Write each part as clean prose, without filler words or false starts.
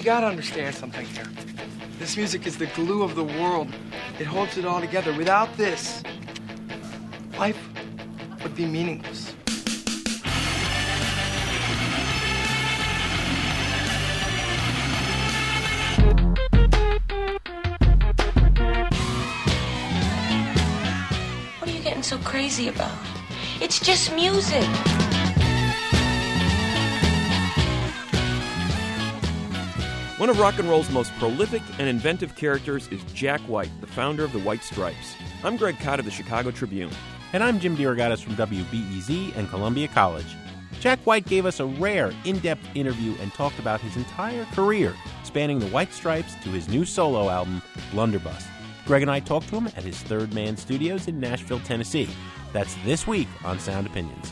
You gotta understand something here. This music is the glue of the world. It holds it all together. Without this, life would be meaningless. What are you getting so crazy about? It's just music. One of rock and roll's most prolific and inventive characters is Jack White, the founder of the White Stripes. I'm Greg Cott of the Chicago Tribune. And I'm Jim DeRogatis from WBEZ and Columbia College. Jack White gave us a rare, in-depth interview and talked about his entire career, spanning the White Stripes to his new solo album, Blunderbuss. Greg and I talked to him at his Third Man Studios in Nashville, Tennessee. That's this week on Sound Opinions.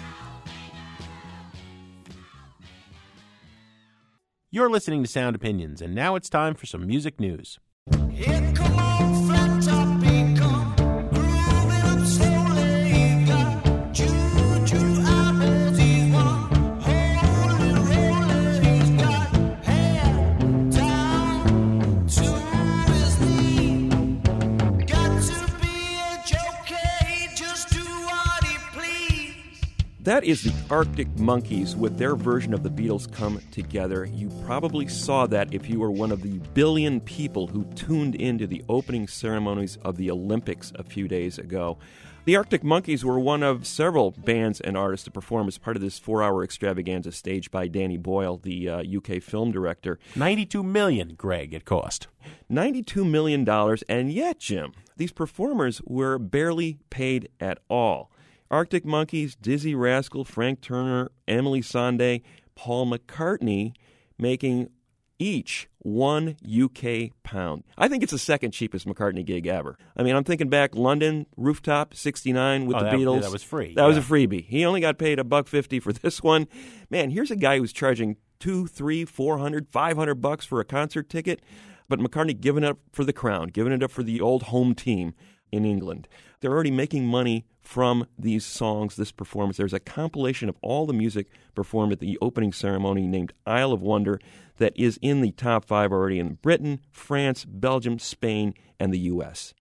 You're listening to Sound Opinions, and now it's time for some music news. Yeah, come on, flat top beat, come grooving up slowly. Got juju eyeballs, he's one holy roller. He's got hair down to his knee. Got to be a joker, he just do what he please. That is the Arctic Monkeys with their version of the Beatles' Come Together. You probably saw that if you were one of the billion people who tuned into the opening ceremonies of the Olympics a few days ago. The Arctic Monkeys were one of several bands and artists to perform as part of this 4-hour extravaganza staged by Danny Boyle, the UK film director. $92 million, Greg, it cost. $92 million, and yet, Jim, these performers were barely paid at all. Arctic Monkeys, Dizzy Rascal, Frank Turner, Emily Sandé, Paul McCartney making each £1 UK. I think it's the second cheapest McCartney gig ever. I mean, I'm thinking back, London, Rooftop, 69 with the Beatles. That was free. That was a freebie. He only got paid $1.50 for this one. Man, here's a guy who's charging $200, $300, $400, $500 for a concert ticket, but McCartney giving it up for the crown, giving it up for the old home team in England. They're already making money from these songs, this performance. There's a compilation of all the music performed at the opening ceremony named Isle of Wonder that is in the top 5 already in Britain, France, Belgium, Spain, and the U.S.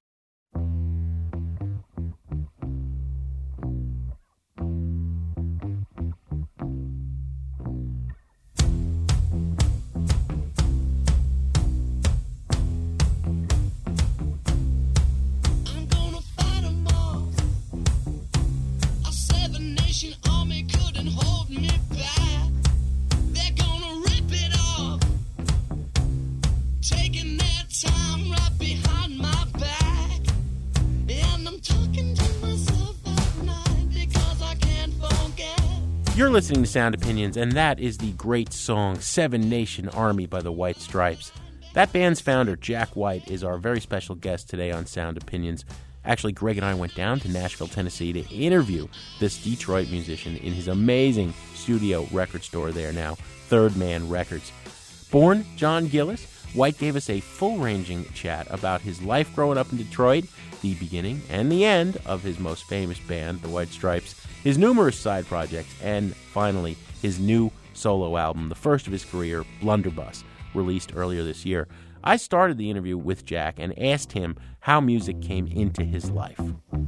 Army couldn't hold me back. They're gonna rip it off, taking their time right behind my back. And I'm talking to myself at night because I can't forget. You're listening to Sound Opinions, and that is the great song Seven Nation Army by the White Stripes. That band's founder, Jack White, is our very special guest today on Sound Opinions. Actually, Greg and I went down to Nashville, Tennessee to interview this Detroit musician in his amazing studio record store there now, Third Man Records. Born John Gillis, White gave us a full-ranging chat about his life growing up in Detroit, the beginning and the end of his most famous band, the White Stripes, his numerous side projects, and finally, his new solo album, the first of his career, Blunderbuss, released earlier this year. I started the interview with Jack and asked him how music came into his life.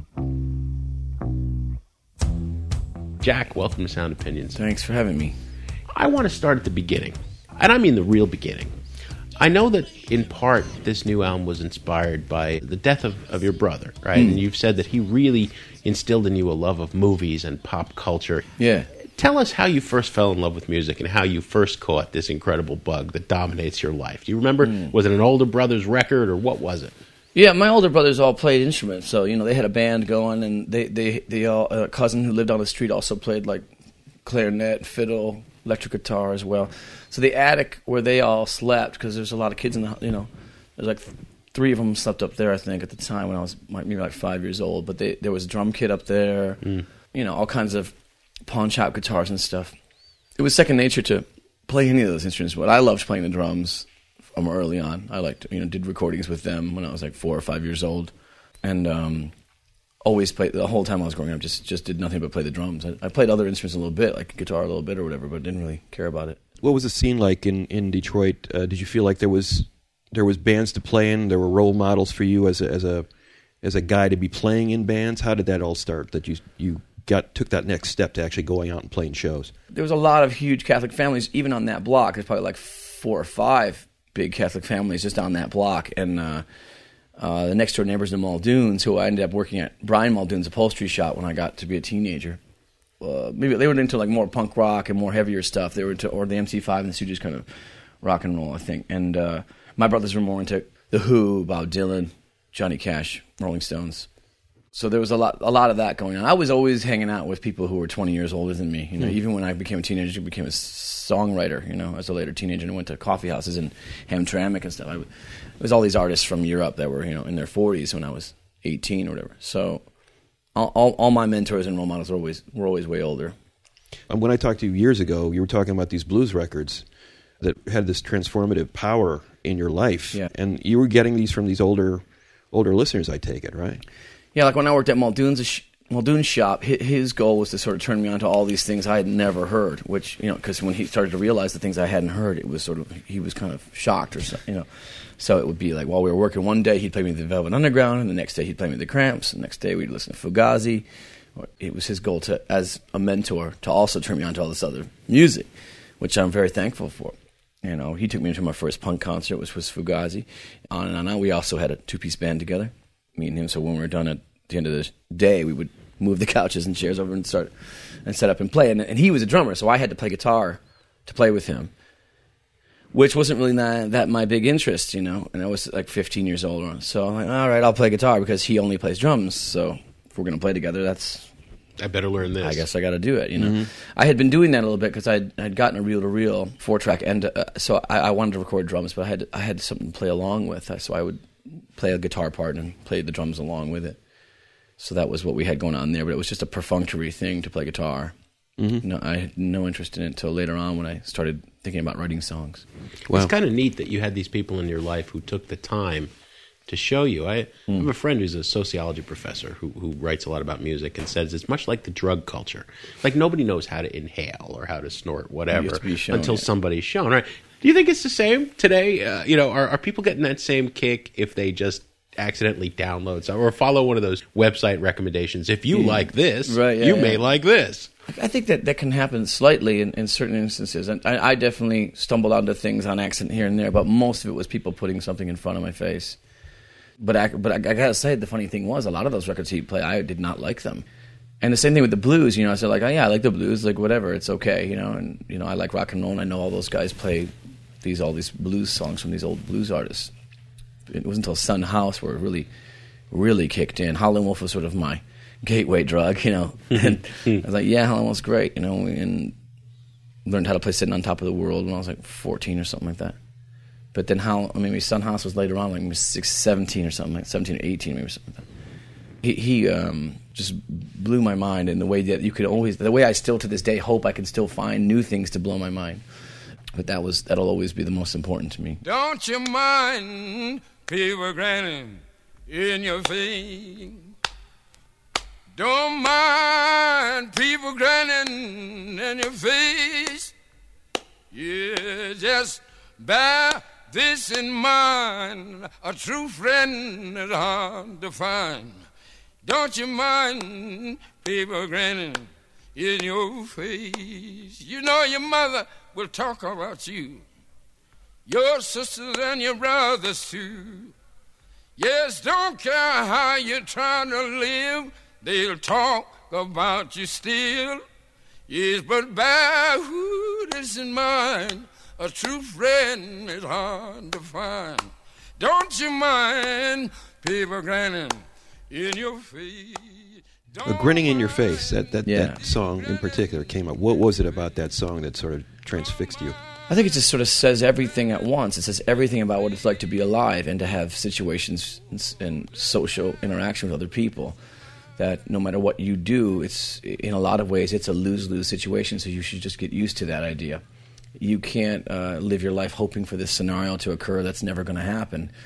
Jack, welcome to Sound Opinions. Thanks for having me. I want to start at the beginning, and I mean the real beginning. I know that, in part, this new album was inspired by the death of your brother, right? And you've said that he really instilled in you a love of movies and pop culture. Yeah. Tell us how you first fell in love with music and how you first caught this incredible bug that dominates your life. Do you remember? Was it an older brother's record, or what was it? Yeah, my older brothers all played instruments, so they had a band going, and they all a cousin who lived on the street also played like clarinet, fiddle, electric guitar as well. So the attic where they all slept, because there's a lot of kids in the there's like 3 of them slept up there, I think, at the time when I was maybe like 5 years old. But there was a drum kit up there, all kinds of pawn shop guitars and stuff. It was second nature to play any of those instruments, but I loved playing the drums from early on. I liked, did recordings with them when I was like 4 or 5 years old. And always played the whole time I was growing up. Just did nothing but play the drums. I played other instruments a little bit, like guitar a little bit or whatever, but didn't really care about it. What was the scene like in Detroit? Did you feel like there was bands to play in? There were role models for you as a guy to be playing in bands? How did that all start? That you took that next step to actually going out and playing shows? There was a lot of huge Catholic families, even on that block. There's probably like 4 or 5 big Catholic families just on that block. And the next door neighbors, the Muldoons, who I ended up working at Brian Muldoon's upholstery shop when I got to be a teenager. Maybe they were into like more punk rock and more heavier stuff. They were into, or the MC5 and the Stooges kind of rock and roll, I think. And my brothers were more into The Who, Bob Dylan, Johnny Cash, Rolling Stones. So there was a lot of that going on. I was always hanging out with people who were 20 years older than me. You know, even when I became a teenager, I became a songwriter. You know, as a later teenager, and went to coffee houses in Hamtramck and stuff. It was all these artists from Europe that were, you know, in their 40s when I was 18 or whatever. So all my mentors and role models were always way older. When I talked to you years ago, you were talking about these blues records that had this transformative power in your life, and you were getting these from these older listeners. I take it, right? Yeah, like when I worked at Muldoon's shop, his goal was to sort of turn me on to all these things I had never heard, which, you know, because when he started to realize the things I hadn't heard, it was sort of, he was kind of shocked or something, you know. So it would be like, while we were working one day, he'd play me the Velvet Underground, and the next day he'd play me the Cramps, and the next day we'd listen to Fugazi. It was his goal to, as a mentor, to also turn me on to all this other music, which I'm very thankful for. You know, he took me to my first punk concert, which was Fugazi. On and on. We also had a 2-piece band together, me and him. So when we were done at the end of the day, we would move the couches and chairs over and set up and play. And he was a drummer, so I had to play guitar to play with him, which wasn't really that my big interest, you know. And I was like 15 years old. So I'm like, all right, I'll play guitar because he only plays drums. So if we're going to play together, I better learn this. I guess I got to do it, you know. Mm-hmm. I had been doing that a little bit because I'd gotten a reel-to-reel 4-track, and so I wanted to record drums, but I had something to play along with. So I would play a guitar part and play the drums along with it. So that was what we had going on there, but it was just a perfunctory thing to play guitar. Mm-hmm. No, I had no interest in it until later on when I started thinking about writing songs. Wow. It's kind of neat that you had these people in your life who took the time to show you. I have a friend who's a sociology professor who writes a lot about music and says it's much like the drug culture. Like nobody knows how to inhale or how to snort whatever until somebody's shown. Right? Do you think it's the same today? You know, are people getting that same kick if they just accidentally download something or follow one of those website recommendations? If you like this, you may like this. I think that can happen slightly in certain instances. And I definitely stumbled onto things on accident here and there, but most of it was people putting something in front of my face. But I gotta say, the funny thing was, a lot of those records he'd play, I did not like them. And the same thing with the blues, you know. I said, like, oh yeah, I like the blues, like whatever, it's okay, you know. And you know, I like rock and roll, and I know all those guys play all these blues songs from these old blues artists. It wasn't until Son House where it really, really kicked in. Howlin' Wolf was sort of my gateway drug, you know. And I was like, yeah, Howlin' Wolf's great, you know. And learned how to play Sitting on Top of the World when I was like 14 or something like that. But then maybe Son House was later on, like 17 or something, like 17 or 18, maybe something like that. He just blew my mind in the way that you could always, the way I still to this day hope I can still find new things to blow my mind. But that'll always be the most important to me. Don't you mind people grinning in your face? Don't mind people grinning in your face. Yeah, just bear this in mind, a true friend is hard to find. Don't you mind people grinning in your face? You know your mother will talk about you, your sisters and your brothers too. Yes, don't care how you're trying to live, they'll talk about you still. Yes, but bear this in mind, a true friend is hard to find. Don't you mind people grinning in your face? Grinning in Your Face, that song in particular came up. What was it about that song that sort of transfixed you? I think it just sort of says everything at once. It says everything about what it's like to be alive and to have situations and social interaction with other people. That no matter what you do, it's in a lot of ways it's a lose-lose situation, so you should just get used to that idea. You can't live your life hoping for this scenario to occur that's never going to happen.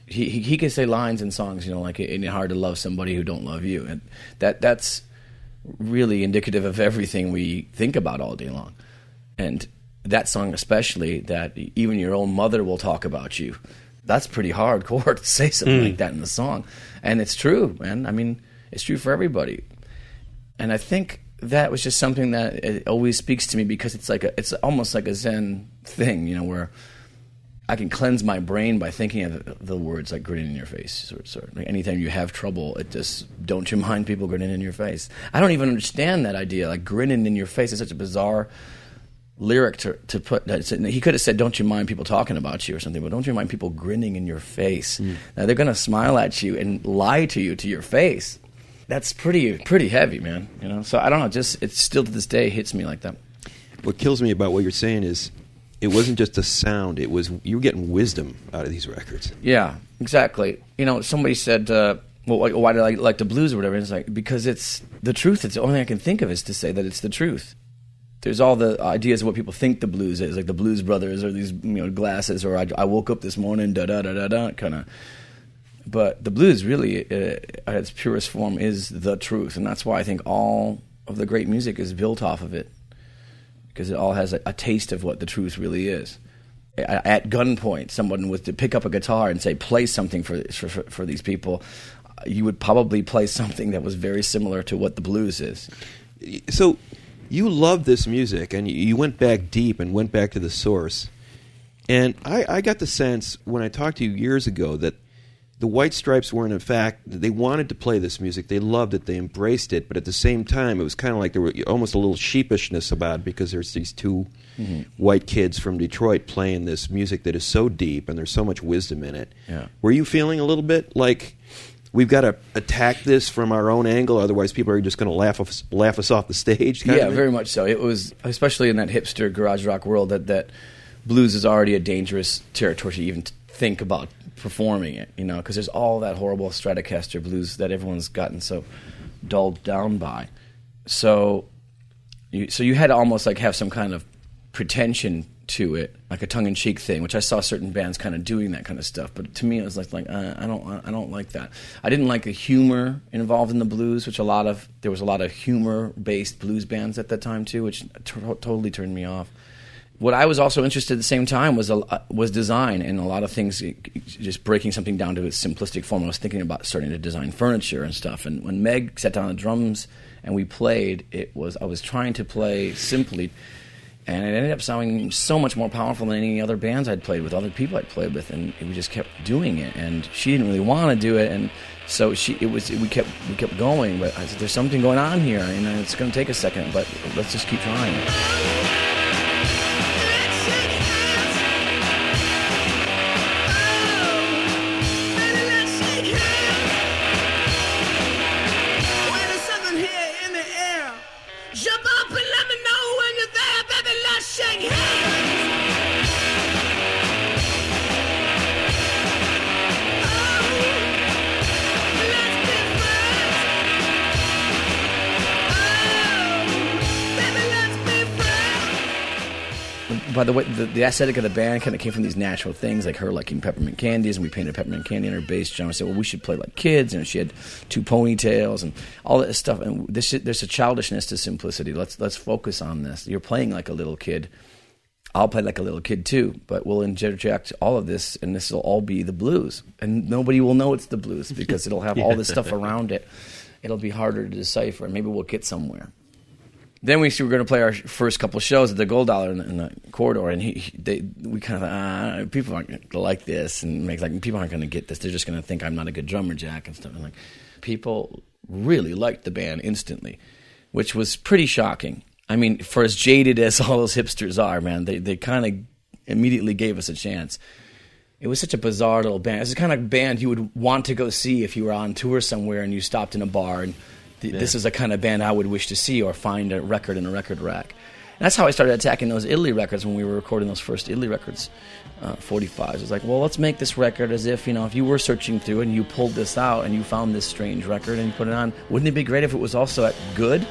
he can say lines in songs, like it ain't hard to love somebody who don't love you, and that's really indicative of everything we think about all day long. And that song especially, that even your own mother will talk about you. That's pretty hardcore to say something like that in the song. And it's true, man. I mean, it's true for everybody. And I think that was just something that it always speaks to me, because it's almost like a Zen thing, where I can cleanse my brain by thinking of the words like grinning in your face. Sort of. Like anytime you have trouble, it just, don't you mind people grinning in your face? I don't even understand that idea. Like grinning in your face is such a bizarre lyric to put. He could have said, don't you mind people talking about you or something, but don't you mind people grinning in your face? Now they're going to smile at you and lie to you to your face. That's pretty heavy, man. So I don't know, it's still to this day hits me like that. What kills me about what you're saying is it wasn't just a sound, it was you were getting wisdom out of these records. Yeah, exactly. Somebody said, well, why do I like the blues or whatever? And it's like, because it's the truth. It's the only thing I can think of is to say that it's the truth. There's all the ideas of what people think the blues is, like the Blues Brothers or these glasses, or I woke up this morning, da-da-da-da-da, kind of. But the blues really, at its purest form, is the truth. And that's why I think all of the great music is built off of it, because it all has a taste of what the truth really is. At gunpoint, someone was to pick up a guitar and say, play something for these people, you would probably play something that was very similar to what the blues is. So you love this music, and you went back deep and went back to the source. And I got the sense when I talked to you years ago that the White Stripes weren't, in fact, they wanted to play this music. They loved it. They embraced it. But at the same time, it was kind of like there were almost a little sheepishness about it, because there's these two white kids from Detroit playing this music that is so deep and there's so much wisdom in it. Yeah. Were you feeling a little bit like we've got to attack this from our own angle, otherwise people are just going to laugh us off the stage? Yeah, very much so. It was, especially in that hipster garage rock world, that blues is already a dangerous territory to even think about performing it, because there's all that horrible Stratocaster blues that everyone's gotten so dulled down by. So you had to almost like have some kind of pretension to it, like a tongue-in-cheek thing, which I saw certain bands kind of doing that kind of stuff. But to me, it was like I don't like that. I didn't like the humor involved in the blues, which there was a lot of humor-based blues bands at that time too, which totally turned me off. What I was also interested at the same time was design, and a lot of things, just breaking something down to its simplistic form. I was thinking about starting to design furniture and stuff. And when Meg sat down on the drums and we played, I was trying to play simply, and it ended up sounding so much more powerful than any other bands I'd played with, other people I'd played with, and we just kept doing it. And she didn't really want to do it, and so we kept going. But I said, there's something going on here, and it's going to take a second, but let's just keep trying. By the way, the aesthetic of the band kind of came from these natural things, like her liking peppermint candies, and we painted peppermint candy on her bass drum. I said, well, we should play like kids, and she had 2 ponytails and all that stuff. And there's a childishness to simplicity. Let's focus on this. You're playing like a little kid. I'll play like a little kid too, but we'll interject all of this, and this will all be the blues. And nobody will know it's the blues because it'll have all this stuff around it. It'll be harder to decipher, and maybe we'll get somewhere. Then we were going to play our first couple shows at the Gold Dollar in the corridor, and we kind of people aren't going to like this, and people aren't going to get this. They're just going to think I'm not a good drummer, Jack, and stuff. And people really liked the band instantly, which was pretty shocking. I mean, for as jaded as all those hipsters are, man, they kind of immediately gave us a chance. It was such a bizarre little band. It's the kind of band you would want to go see if you were on tour somewhere and you stopped in a bar and this is the kind of band I would wish to see or find a record in a record rack. And that's how I started attacking those Italy records when we were recording those first Italy records, 45s. It was like, well, let's make this record as if you were searching through and you pulled this out and you found this strange record and you put it on. Wouldn't it be great if it was also at good?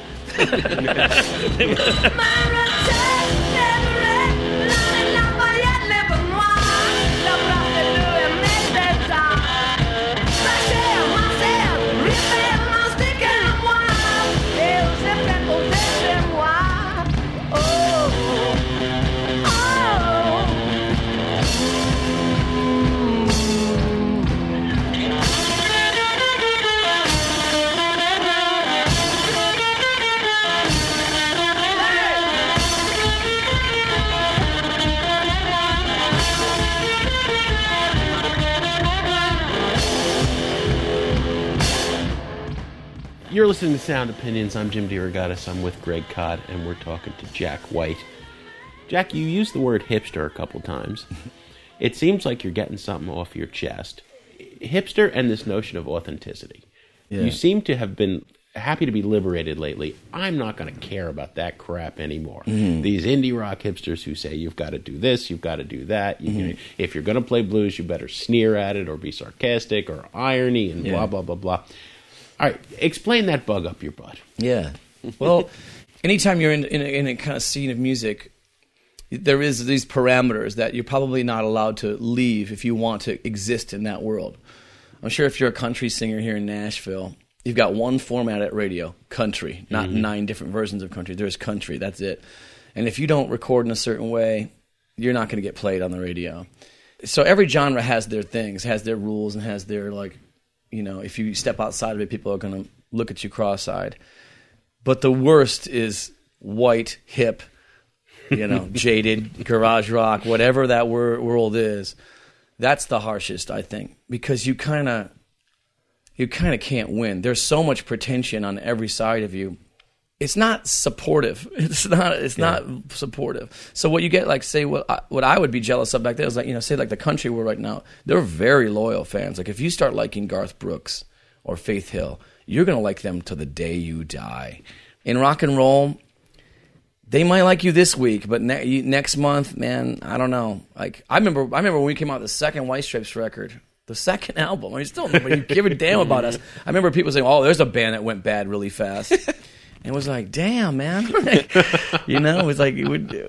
You're listening to Sound Opinions. I'm Jim DeRogatis. I'm with Greg Codd, and we're talking to Jack White. Jack, you used the word hipster a couple times. It seems like you're getting something off your chest. Hipster and this notion of authenticity. Yeah. You seem to have been happy to be liberated lately. I'm not going to care about that crap anymore. These indie rock hipsters who say you've got to do this, you've got to do that. If you're going to play blues, you better sneer at it or be sarcastic or irony and blah, blah, blah, blah. All right, explain that bug up your butt. Yeah. Well, anytime you're in a kind of scene of music, there is these parameters that you're probably not allowed to leave if you want to exist in that world. I'm sure if you're a country singer here in Nashville, you've got one format at radio, country, not 9 different versions of country. There's country, that's it. And if you don't record in a certain way, you're not going to get played on the radio. So every genre has their things, has their rules, and has their, if you step outside of it, people are going to look at you cross-eyed. But the worst is white, hip, jaded, garage rock, whatever that world is. That's the harshest, I think, because you kind of can't win. There's so much pretension on every side of you. It's not supportive. It's not supportive. So what you get, what I would be jealous of back then is say the country world right now, they're very loyal fans. Like if you start liking Garth Brooks or Faith Hill, you're going to like them to the day you die. In rock and roll, they might like you this week, but next month, man, I don't know. Like I remember when we came out with the second White Stripes record, the second album. I mean, still nobody give a damn about us. I remember people saying, "Oh, there's a band that went bad really fast." And it was like, damn, man. It was like,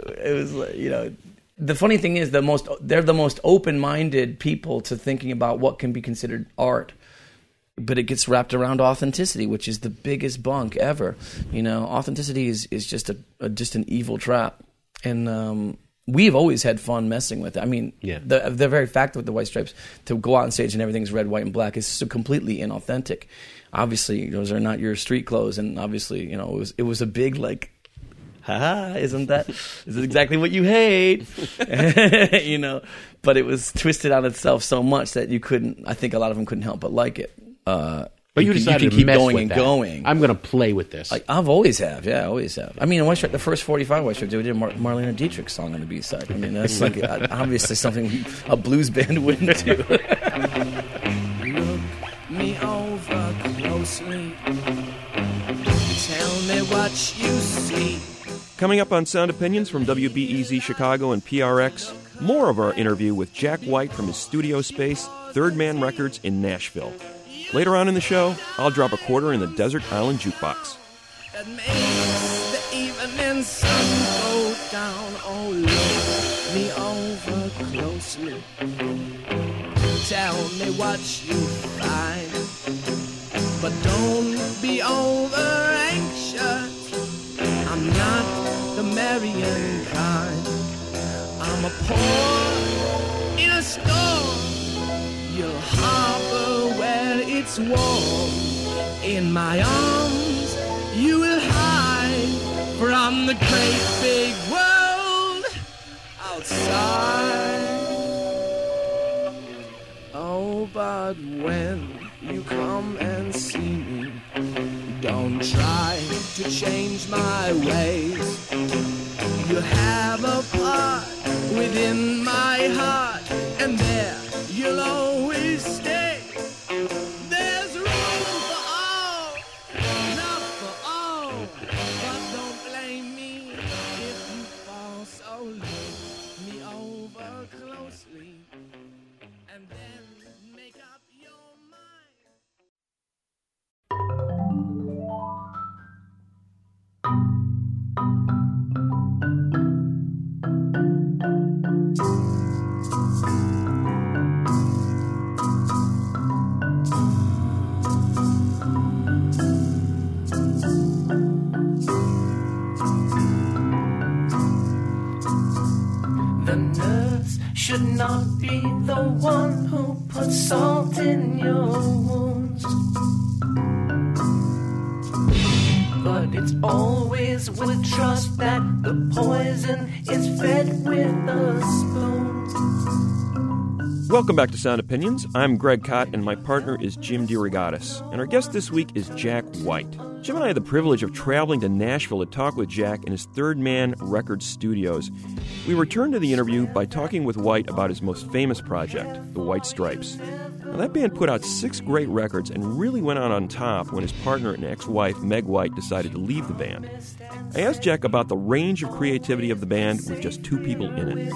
the funny thing is they're the most open-minded people to thinking about what can be considered art. But it gets wrapped around authenticity, which is the biggest bunk ever. Authenticity is just just an evil trap. And we've always had fun messing with it. I mean, the very fact with the White Stripes, to go out on stage and everything's red, white, and black is so completely inauthentic. Obviously, those are not your street clothes, and obviously, it was a big haha, is it exactly what you hate? But it was twisted on itself so much that I think a lot of them couldn't help but like it. But you decided to keep mess going with and that. going. I'm going to play with this. I've always have. Yeah, I always have. I mean, the first 45 White Stripes, we did a Marlene Dietrich song on the B-side. I mean, that's obviously something a blues band wouldn't do. Look me over closely. Tell me what you see. Coming up on Sound Opinions from WBEZ Chicago and PRX, more of our interview with Jack White from his studio space, Third Man Records in Nashville. Later on in the show, I'll drop a quarter in the Desert Island Jukebox. That makes the evening sun go down. Oh, look me over closely. Tell me what you find, but don't be over anxious. I'm not the marrying kind. I'm a pawn in a storm. You'll harbor where it's warm. In my arms you will hide from the great big world outside. Oh, but when you come and see me, don't try to change my ways. You have a part within my heart, and there you'll always stay. There's room for all, not for all. But don't blame me if you fall. So look me over closely, and then make up your mind. The nurse should not be the one who puts salt in your wounds. But it's always with trust that the poison is fed with a spoon. Welcome back to Sound Opinions. I'm Greg Cott, and my partner is Jim DeRogatis. And our guest this week is Jack White. Jim and I had the privilege of traveling to Nashville to talk with Jack in his Third Man Records studios. We returned to the interview by talking with White about his most famous project, the White Stripes. Now, that band put out 6 great records and really went out on top when his partner and ex-wife, Meg White, decided to leave the band. I asked Jack about the range of creativity of the band with just 2 people in it.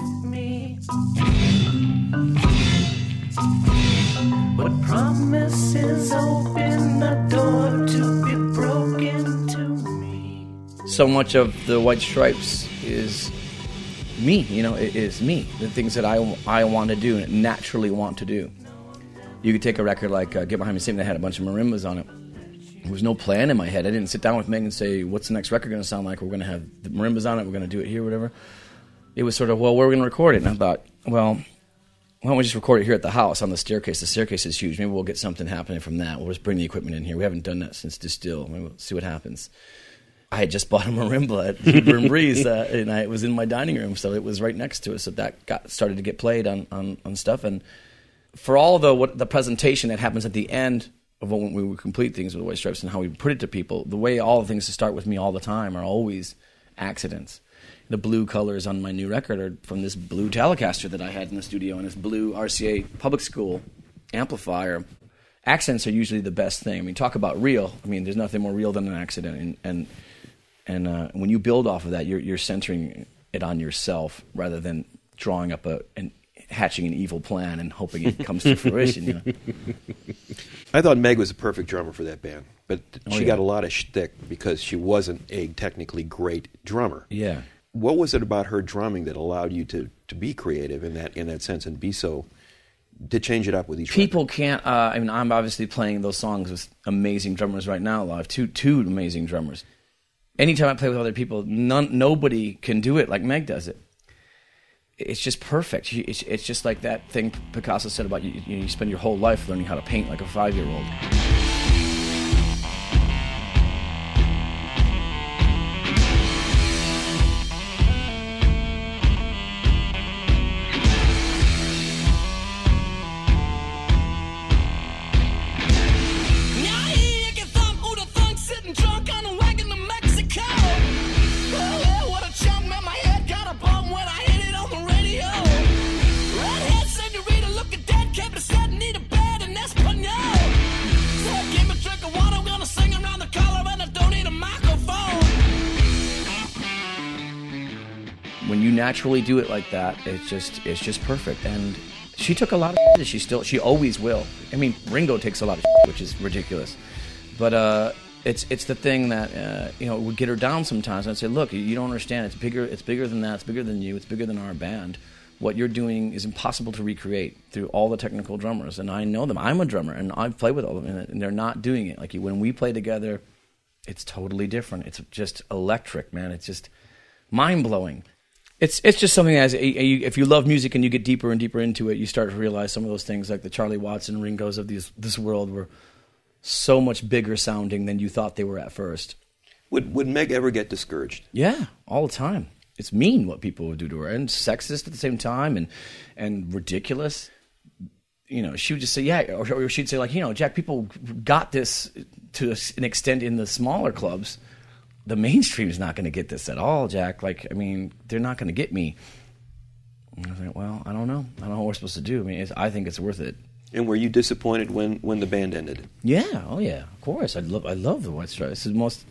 What promises open the door to be broken to me? So much of the White Stripes is me, it is me. The things that I want to do and naturally want to do. You could take a record like Get Behind Me Sing that had a bunch of marimbas on it. There was no plan in my head. I didn't sit down with Meg and say, what's the next record going to sound like? We're going to have the marimbas on it. We're going to do it here, whatever. It was sort of, well, where are we going to record it? And I thought, well, why don't we just record it here at the house on the staircase? The staircase is huge. Maybe we'll get something happening from that. We'll just bring the equipment in here. We haven't done that since Distill. Maybe we'll see what happens. I had just bought a marimba at Huber and Breeze, and it was in my dining room, so it was right next to us. So that started to get played on stuff. And for all the presentation that happens at the end of when we would complete things with the White Stripes and how we put it to people, the way all the things that start with me all the time are always accidents. The blue colors on my new record are from this blue Telecaster that I had in the studio and this blue RCA public school amplifier. Accents are usually the best thing. I mean, talk about real. I mean, there's nothing more real than an accident. And when you build off of that, you're centering it on yourself rather than drawing up and hatching an evil plan and hoping it comes to fruition. I thought Meg was a perfect drummer for that band, but she yeah. got a lot of shtick because she wasn't a technically great drummer. Yeah. What was it about her drumming that allowed you to be creative in that sense and be so to change it up with each people record? Can't. I'm obviously playing those songs with amazing drummers right now. I have two amazing drummers. Anytime I play with other people, nobody can do it like Meg does it. It's just perfect. It's just like that thing Picasso said about you spend your whole life learning how to paint like a 5-year-old. When you naturally do it like that, it's just perfect. And she took a lot of shit. She always will. I mean, Ringo takes a lot of shit, which is ridiculous. But it's the thing that would get her down sometimes. I'd say, look, you don't understand. It's bigger than that. It's bigger than you. It's bigger than our band. What you're doing is impossible to recreate through all the technical drummers. And I know them. I'm a drummer, and I've played with all of them, and they're not doing it. Like when we play together, it's totally different. It's just electric, man. It's just mind-blowing. It's just something as if you love music and you get deeper and deeper into it, you start to realize some of those things, like the Charlie Watson, Ringos of this world, were so much bigger sounding than you thought they were at first. Would Meg ever get discouraged? Yeah, all the time. It's mean what people would do to her, and sexist at the same time, and ridiculous. She would just say, yeah, or she'd say, like, Jack, people got this to an extent in the smaller clubs. The mainstream's not going to get this at all, Jack. Like, I mean, they're not going to get me. And I was like, well, I don't know. I don't know what we're supposed to do. I mean, I think it's worth it. And were you disappointed when the band ended? Yeah, oh yeah, of course. I love the White Stripes.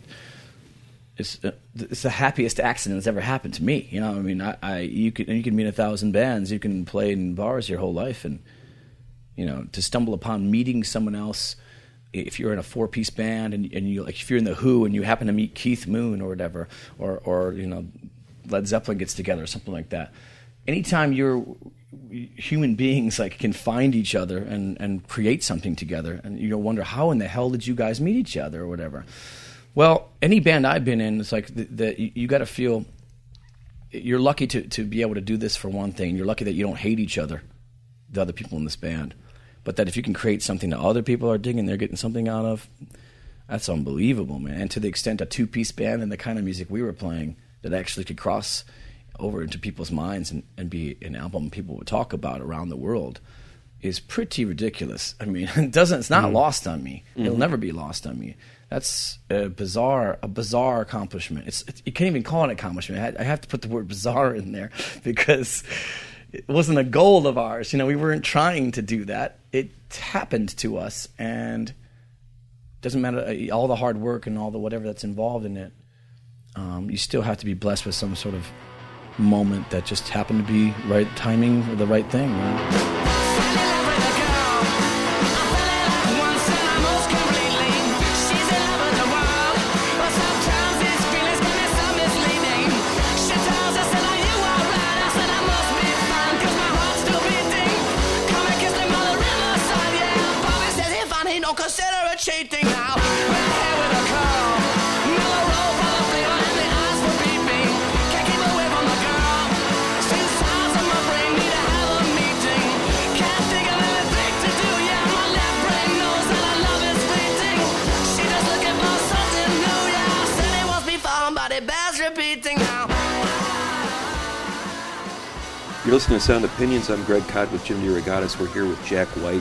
It's the happiest accident that's ever happened to me. I mean, you can meet 1,000 bands, you can play in bars your whole life, and to stumble upon meeting someone else. If you're in a 4-piece band and you, like, if you're in the Who and you happen to meet Keith Moon or whatever, or Led Zeppelin gets together or something like that. Anytime human beings like can find each other and create something together, and you wonder, how in the hell did you guys meet each other or whatever. Well, any band I've been in, it's like that you got to feel you're lucky to be able to do this for one thing. You're lucky that you don't hate each other, the other people in this band. But that if you can create something that other people are digging, they're getting something out of, that's unbelievable, man. And to the extent a 2-piece band and the kind of music we were playing that actually could cross over into people's minds and be an album people would talk about around the world, is pretty ridiculous. I mean, it's not lost on me. It'll never be lost on me. That's a bizarre accomplishment. You can't even call it an accomplishment. I have to put the word bizarre in there because it wasn't a goal of ours. We weren't trying to do that. It happened to us, and it doesn't matter all the hard work and all the whatever that's involved in it. You still have to be blessed with some sort of moment that just happened to be right timing or the right thing. Consider it cheating now. Red hair with a curl, mellow roll full of flavor, and the eyes were beeping. Can't keep away from the girl. Two sides of my brain need to have a meeting. Can't think of anything to do. Yeah, my left brain knows that our love is fleeting. She just looking for something new. Yeah, I said it won't be fun, but it bears repeating now. You're listening to Sound Opinions. I'm Greg Kot with Jim DeRogatis. We're here with Jack White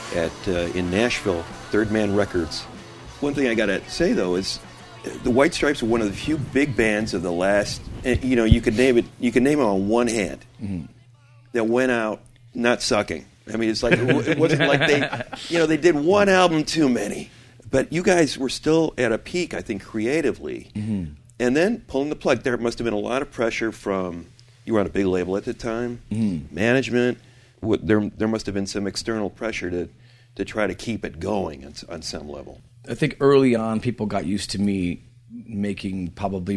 in Nashville, Third Man Records. One thing I got to say, though, is the White Stripes were one of the few big bands of the last, you could name them on one hand, that went out not sucking. I mean, it's like, it wasn't like they did one album too many. But you guys were still at a peak, I think, creatively. Mm-hmm. And then pulling the plug, there must have been a lot of pressure from, you were on a big label at the time, management. There must have been some external pressure to try to keep it going on some level. I think early on people got used to me making probably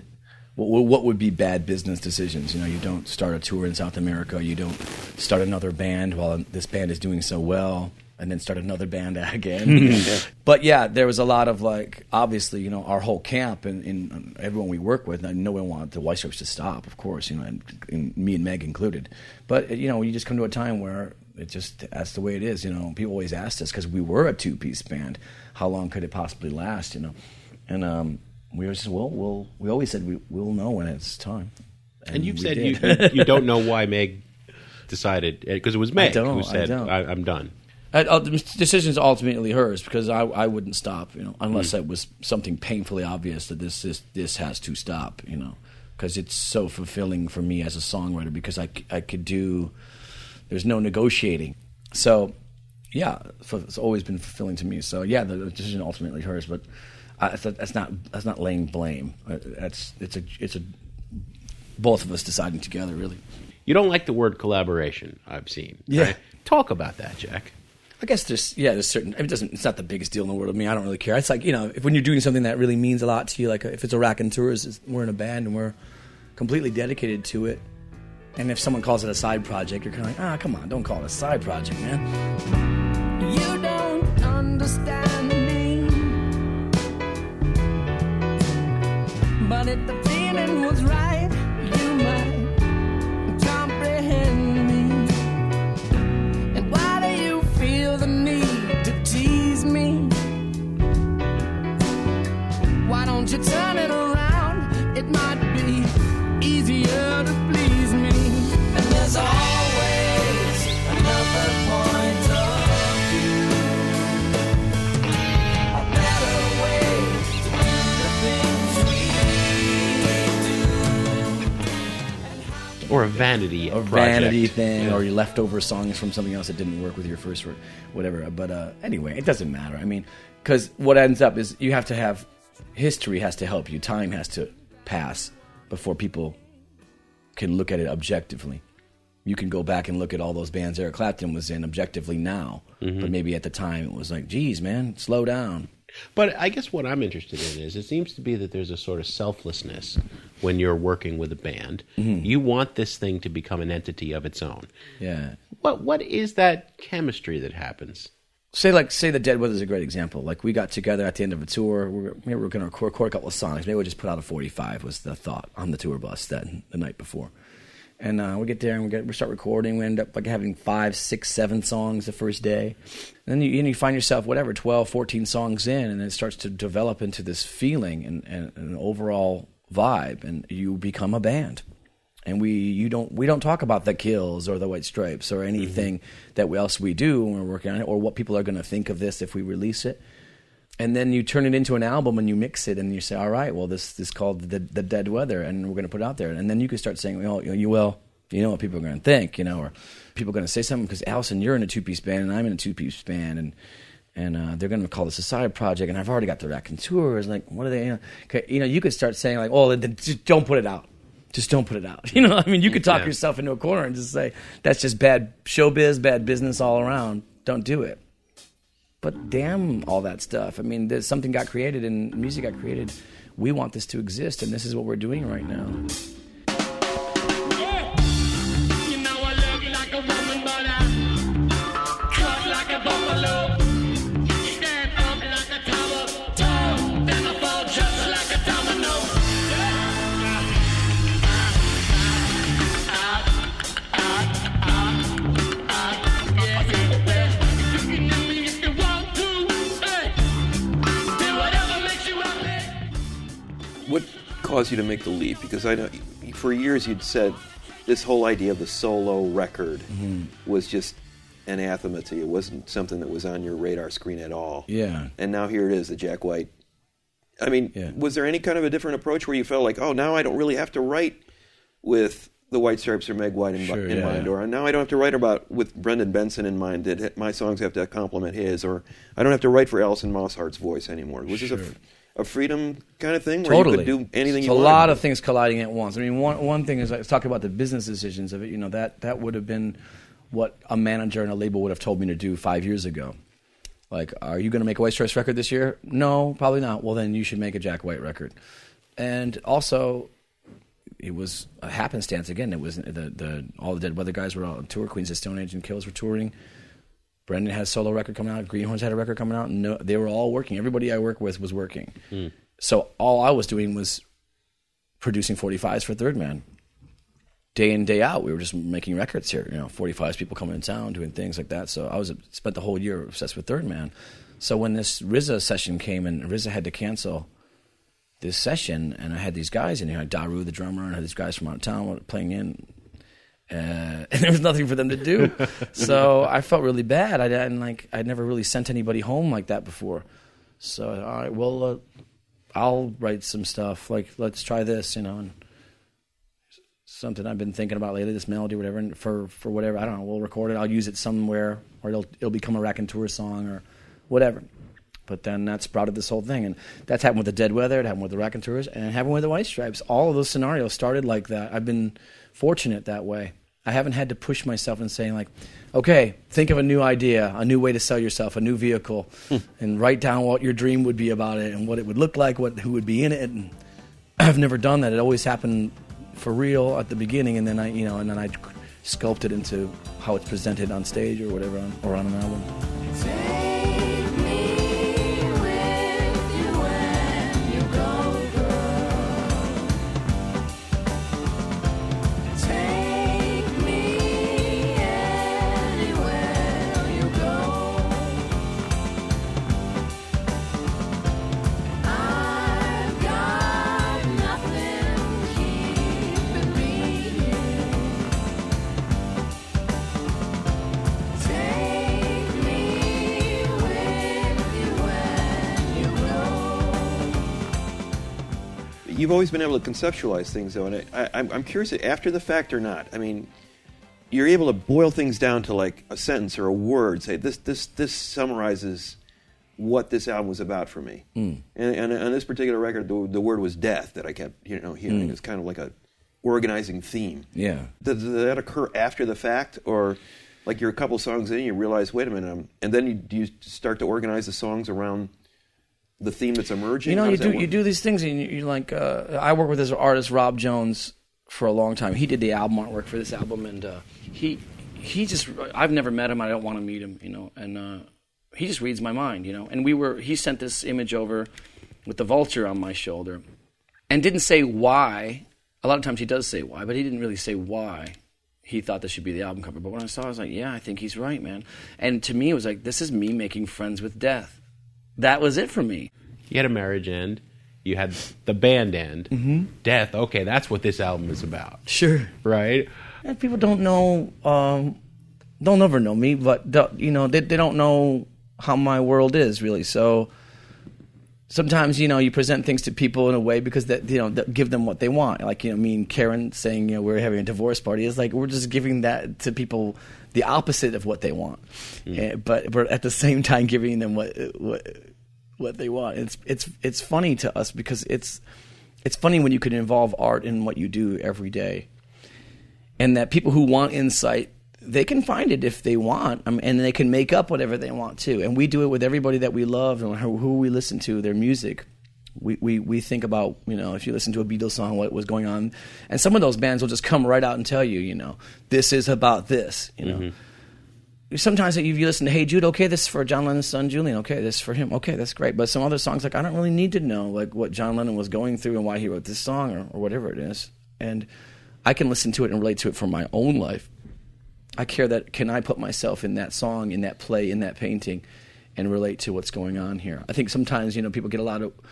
what would be bad business decisions. You don't start a tour in South America. You don't start another band while this band is doing so well, and then start another band again. Yeah. But yeah, there was a lot of obviously, our whole camp and everyone we work with, no one wanted the White Stripes to stop, of course, and me and Meg included. But, you just come to a time where that's the way it is, People always asked us, because we were a two-piece band, how long could it possibly last, And we were just, we always said we'll know when it's time. And you've said you don't know why Meg decided, because it was Meg who said, I'm done. The decision's ultimately hers, because I wouldn't stop, unless it was something painfully obvious that this has to stop, because it's so fulfilling for me as a songwriter, because I could do, there's no negotiating. So, yeah, it's always been fulfilling to me. So, yeah, the decision ultimately hers, but that's not laying blame. It's a both of us deciding together, really. You don't like the word collaboration, I've seen. Yeah. Right? Talk about that, Jack. I guess there's certain. It's not the biggest deal in the world. I mean, I don't really care. It's like, if when you're doing something that really means a lot to you, like if it's a Raconteurs, we're in a band and we're completely dedicated to it. And if someone calls it a side project, you're kind of like, come on, don't call it a side project, man. You don't understand me, but if the feeling was right, you might comprehend me. And why do you feel the need to tease me? Why don't you turn it around? It might be easier to please me. And there's always another point of view, a better way to do the things we do. Or a vanity project. Vanity thing, or your leftover songs from something else that didn't work with your first work, whatever. But anyway, it doesn't matter. I mean, because what ends up is you have to have, history has to help you. Time has to pass before people can look at it objectively. You can go back and look at all those bands Eric Clapton was in objectively now, but maybe at the time it was like, geez, man, slow down. But I guess what I'm interested in is it seems to be that there's a sort of selflessness when you're working with a band. Mm-hmm. You want this thing to become an entity of its own. Yeah. What is that chemistry that happens? Say the Dead Weather's a great example. Like, we got together at the end of a tour. We were going to record a couple of songs. Maybe we'll just put out a 45 was the thought on the tour bus the night before. And we get there and we start recording. We end up having 5, 6, 7 songs the first day. And then you find yourself, 12, 14 songs in, and it starts to develop into this feeling and an overall vibe, and you become a band. And we don't talk about the Kills or the White Stripes or anything that else we do when we're working on it, or what people are going to think of this if we release it. And then you turn it into an album and you mix it and you say, all right, well, this is called the Dead Weather, and we're going to put it out there. And then you can start saying, well, you know what people are going to think, or people are going to say something because Allison, you're in a 2-piece band and I'm in a 2-piece band, and they're going to call this a side project, and I've already got the Raconteurs. Like, what are they? You could start saying like, oh, just don't put it out. Just don't put it out. You could talk yourself into a corner and just say, that's just bad showbiz, bad business all around. Don't do it. But damn all that stuff. There's something got created and music got created. We want this to exist, and this is what we're doing right now. I love you like a woman, but I cut like a buffalo. Stand up like a tower, tall, then I fall just like a domino. What caused you to make the leap? Because I know for years you'd said this whole idea of the solo record was just anathema to you. It wasn't something that was on your radar screen at all. Yeah. And now here it is, the Jack White. Was there any kind of a different approach where you felt like, oh, now I don't really have to write with the White Stripes or Meg White in mind, or now I don't have to write with Brendan Benson in mind, that my songs have to complement his, or I don't have to write for Alison Mosshart's voice anymore. Was this a freedom kind of thing where you could do anything you wanted? A lot of things colliding at once. One thing is, I was talking about the business decisions of it. That would have been what a manager and a label would have told me to do 5 years ago. Like, are you going to make a White Stripes record this year? No, probably not. Well, then you should make a Jack White record. And also, it was a happenstance again. It was all the Dead Weather guys were on tour. Queens of Stone Age and Kills were touring. Brendan had a solo record coming out. Greenhorns had a record coming out. And they were all working. Everybody I worked with was working. So all I was doing was producing 45s for Third Man. Day in, day out, we were just making records here. 45s, people coming in town, doing things like that. So I spent the whole year obsessed with Third Man. So when this RZA session came and RZA had to cancel this session, and I had these guys in here, I had Daru, the drummer, and I had these guys from out of town playing in, and there was nothing for them to do. So I felt really bad. I'd never really sent anybody home like that before. So, all right, well, I'll write some stuff. Like, let's try this, and something I've been thinking about lately, this melody or whatever, and for whatever, I don't know, we'll record it, I'll use it somewhere, or it'll become a Raconteur song or whatever. But then that sprouted this whole thing, and that's happened with the Dead Weather, it happened with the Raconteurs, and it happened with the White Stripes. All of those scenarios started like that. I've been fortunate that way. I haven't had to push myself and saying like, okay, think of a new idea, a new way to sell yourself, a new vehicle, and write down what your dream would be about it and what it would look like, who would be in it. And I've never done that. It always happened for real at the beginning, and then I sculpt it into how it's presented on stage or whatever, or on an album. Take me with you when you go, girl. Take me anywhere you go. I've got nothing keeping me here. Take me with you when you go. You've always been able to conceptualize things, though, and I'm curious, after the fact or not, you're able to boil things down to like a sentence or a word, say, this summarizes what this album was about for me. And on this particular record, the word was death that I kept hearing. It's kind of like a organizing theme. Yeah. Does that occur after the fact, or like you're a couple songs in, you realize, wait a minute, and then do you start to organize the songs around the theme that's emerging? How does that work? You do these things, and you like. I worked with this artist Rob Jones for a long time. He did the album artwork for this album, and he just. I've never met him. I don't want to meet him, and he just reads my mind, And he sent this image over with the vulture on my shoulder, and didn't say why. A lot of times he does say why, but he didn't really say why he thought this should be the album cover. But when I saw it, I was like, yeah, I think he's right, man. And to me, it was like, this is me making friends with death. That was it for me. He had a marriage end. You had the band end, death. Okay, that's what this album is about, Sure. right? And people don't know, they'll never know me, but they don't know how my world is really. So sometimes you present things to people in a way because that give them what they want. Like me and Karen saying we're having a divorce party is like we're just giving that to people the opposite of what they want, but we're at the same time giving them what they want. It's funny to us because it's funny when you can involve art in what you do every day, and that people who want insight, they can find it if they want, and they can make up whatever they want too. And we do it with everybody that we love and who we listen to, their music. We think about if you listen to a Beatles song, what was going on, and some of those bands will just come right out and tell you this is about this. Sometimes if you listen to Hey Jude, okay, this is for John Lennon's son Julian, okay, this is for him, okay, that's great. But some other songs, like I don't really need to know like what John Lennon was going through and why he wrote this song or whatever it is, and I can listen to it and relate to it from my own life. I care that can I put myself in that song, in that play, in that painting, and relate to what's going on here. I think sometimes people get a lot of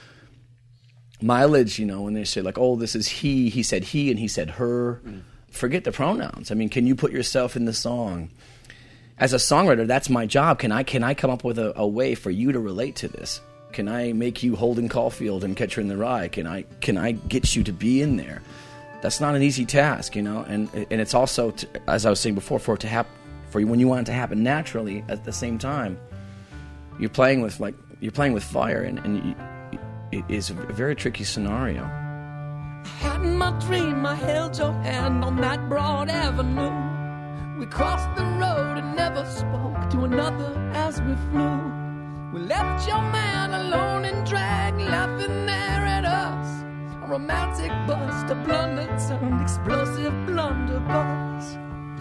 mileage when they say like, oh, this is he said he and he said her. Forget the pronouns. I mean, can you put yourself in the song? As a songwriter, that's my job. Can I come up with a way for you to relate to this? Can I make you Holden Caulfield and Catcher in the Rye? Can I get you to be in there? That's not an easy task, and it's also, as I was saying before, for you when you want it to happen naturally. At the same time, you're playing with fire, and it is a very tricky scenario. Had my dream, I held your hand on that broad avenue. We crossed the road and never spoke to another as we flew. We left your man alone in drag, laughing there at us. A romantic bust, a blunder turned explosive blunderbuss.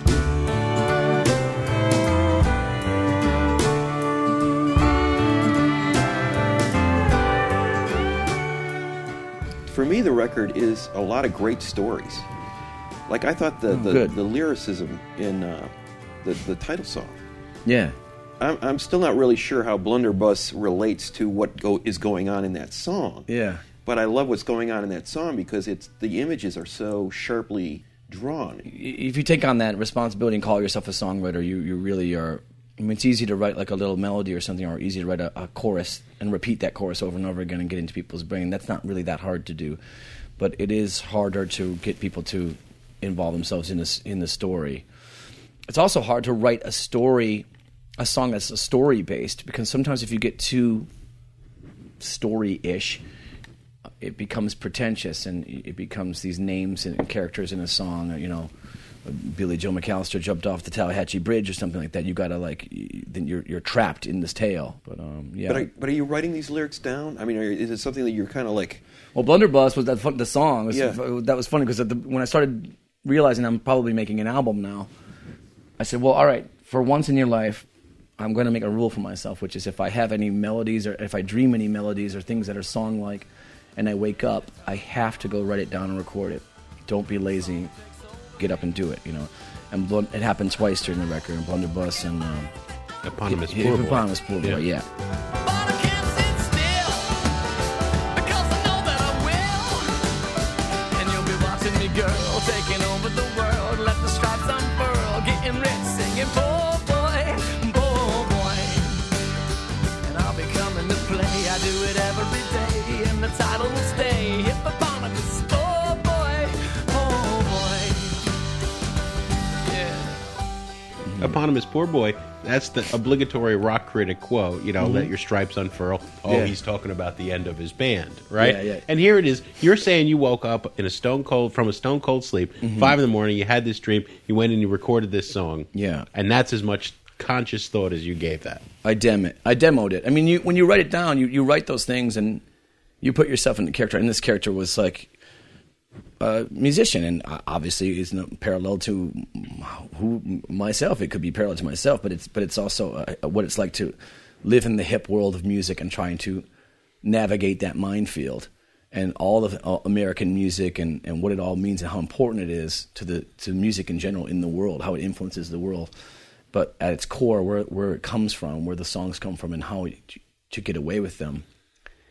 For me, the record is a lot of great stories. Like I thought the lyricism in the title song. Yeah. I'm still not really sure how Blunderbuss relates to what is going on in that song. Yeah. But I love what's going on in that song because the images are so sharply drawn. If you take on that responsibility and call yourself a songwriter, you really are. I mean, it's easy to write like a little melody or something, or easy to write a chorus and repeat that chorus over and over again and get into people's brain. That's not really that hard to do, but it is harder to get people to involve themselves in the story. It's also hard to write a song that's a story based, because sometimes if you get too story-ish, it becomes pretentious and it becomes these names and characters in a song. Billy Joe McAllister jumped off the Tallahatchie Bridge or something like that. You gotta then you're trapped in this tale. But yeah. But are you writing these lyrics down? I mean, is it something that you're kind of like? Well, Blunderbuss was the song. Yeah. That was funny because when I started realizing I'm probably making an album now, I said, well, all right, for once in your life, I'm going to make a rule for myself, which is if I have any melodies or if I dream any melodies or things that are song-like, and I wake up, I have to go write it down and record it. Don't be lazy. Get up and do it, And it happened twice during the record, Blunderbuss and Eponymous Poor Boy. Eponymous Poor Boy, yeah. But I can't sit still, because I know that I will. And you'll be watching me, girl, taking over the world. Let the stripes unfurl, getting rich, singing poor boy, poor boy. And I'll be coming to play. I do it every day, and the title will stay. Hippopotamus, poor boy, poor boy. Yeah. Eponymous Poor Boy, that's the obligatory rock critic quote, let your stripes unfurl. Oh, Yeah. he's talking about the end of his band, right? Yeah, yeah. And here it is. You're saying you woke up from a stone cold sleep, 5 a.m, you had this dream, you went and you recorded this song. Yeah. And that's as much conscious thought as you gave that. I demoed it. I mean, when you write it down, you write those things and you put yourself in the character. And this character was like a musician, and obviously is parallel to myself. It could be parallel to myself, but it's also what it's like to live in the hip world of music and trying to navigate that minefield and all of American music and what it all means and how important it is to music in general in the world, how it influences the world. But at its core, where it comes from, where the songs come from, and how to get away with them.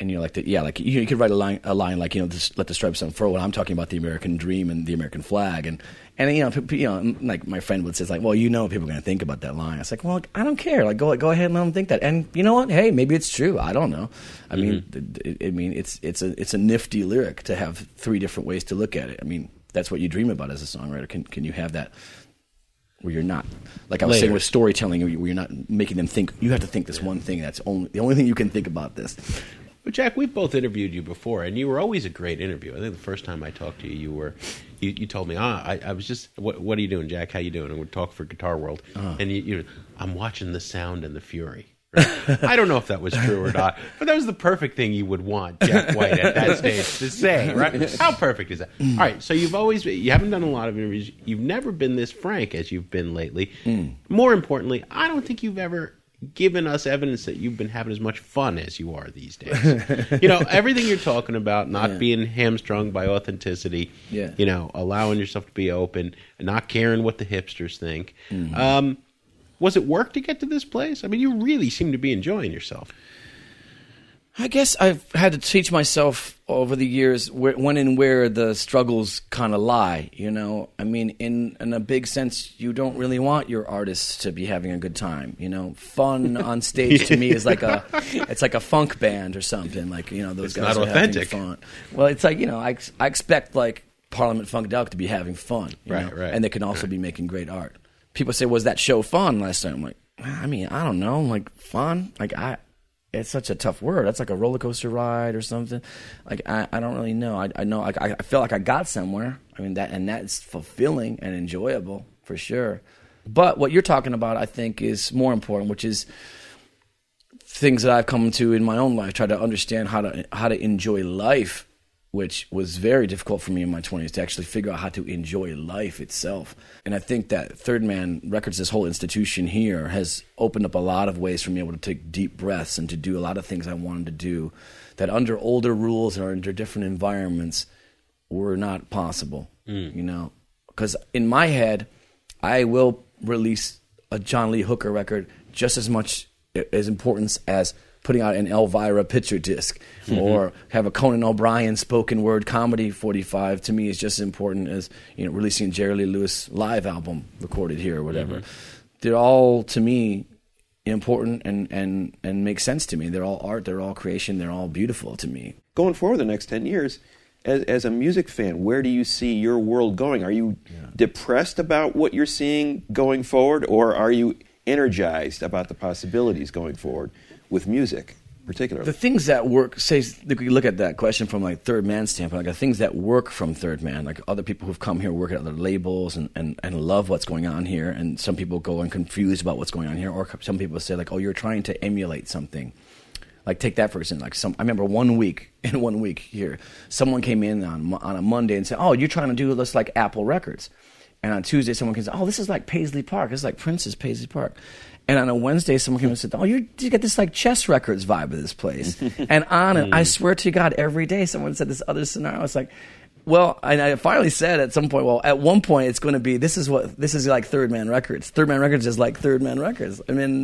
And you're like, like you could write a line like, just let the stripes unfurl. When I'm talking about the American dream and the American flag, and like my friend would say, like, well, people are going to think about that line. I was like, well, I don't care. Like, go ahead and let them think that. And you know what? Hey, maybe it's true. I don't know. I mean, it's a nifty lyric to have three different ways to look at it. I mean, that's what you dream about as a songwriter. Can you have that? Where you're not, like I was saying with storytelling, where you're not making them think. You have to think this one thing. That's the only thing you can think about this. But Jack, we've both interviewed you before, and you were always a great interview. I think the first time I talked to you, you told me, I was just, what are you doing, Jack? How you doing? And we'd talk for Guitar World, and I'm watching The Sound and the Fury. Right? I don't know if that was true or not, but that was the perfect thing you would want Jack White at that stage to say, right? How perfect is that? All right, so you haven't done a lot of interviews. You've never been this frank as you've been lately. More importantly, I don't think you've ever given us evidence that you've been having as much fun as you are these days. Everything you're talking about, not being hamstrung by authenticity, allowing yourself to be open, and not caring what the hipsters think. Was it work to get to this place? I mean, you really seem to be enjoying yourself. I guess I've had to teach myself over the years when and where the struggles kind of lie, I mean, in a big sense, you don't really want your artists to be having a good time, Fun on stage to me is it's like a funk band or something, like, those it's guys not are authentic. having fun. Well, it's like, I expect, like, Parliament Funkadelic to be having fun, Right. And they can also be making great art. People say, was that show fun last night? I'm like, I mean, I don't know, like, fun? Like, it's such a tough word. That's like a roller coaster ride or something. Like, I don't really know. I know. I feel like I got somewhere. I mean, that's fulfilling and enjoyable for sure. But what you're talking about, I think, is more important, which is things that I've come to in my own life. Try to understand how to enjoy life, which was very difficult for me in my 20s, to actually figure out how to enjoy life itself. And I think that Third Man Records, this whole institution here, has opened up a lot of ways for me able to take deep breaths and to do a lot of things I wanted to do that under older rules or under different environments were not possible, Because in my head, I will release a John Lee Hooker record just as much as importance as putting out an Elvira picture disc or have a Conan O'Brien spoken word comedy 45 to me is just as important as releasing a Jerry Lee Lewis live album recorded here or whatever. They're all, to me, important and make sense to me. They're all art, they're all creation, they're all beautiful to me. Going forward the next 10 years, as a music fan, where do you see your world going? Are you depressed about what you're seeing going forward, or are you energized about the possibilities going forward with music, particularly? The things that work, we look at that question from like Third Man's standpoint, like the things that work from Third Man, like other people who've come here, work at other labels and love what's going on here, and some people go and confused about what's going on here, or some people say like, oh, you're trying to emulate something. Like, take that for instance. Like, I remember one week here, someone came in on a Monday and said, oh, you're trying to do this like Apple Records. And on Tuesday, someone came and said, oh, this is like Paisley Park. This is like Prince's Paisley Park. And on a Wednesday, someone came and said, oh, you get this like Chess Records vibe of this place. And I swear to God, every day someone said this other scenario. It's like, well, and I finally said at some point, well, at one point it's going to be, this is like Third Man Records. Third Man Records is like Third Man Records. I mean,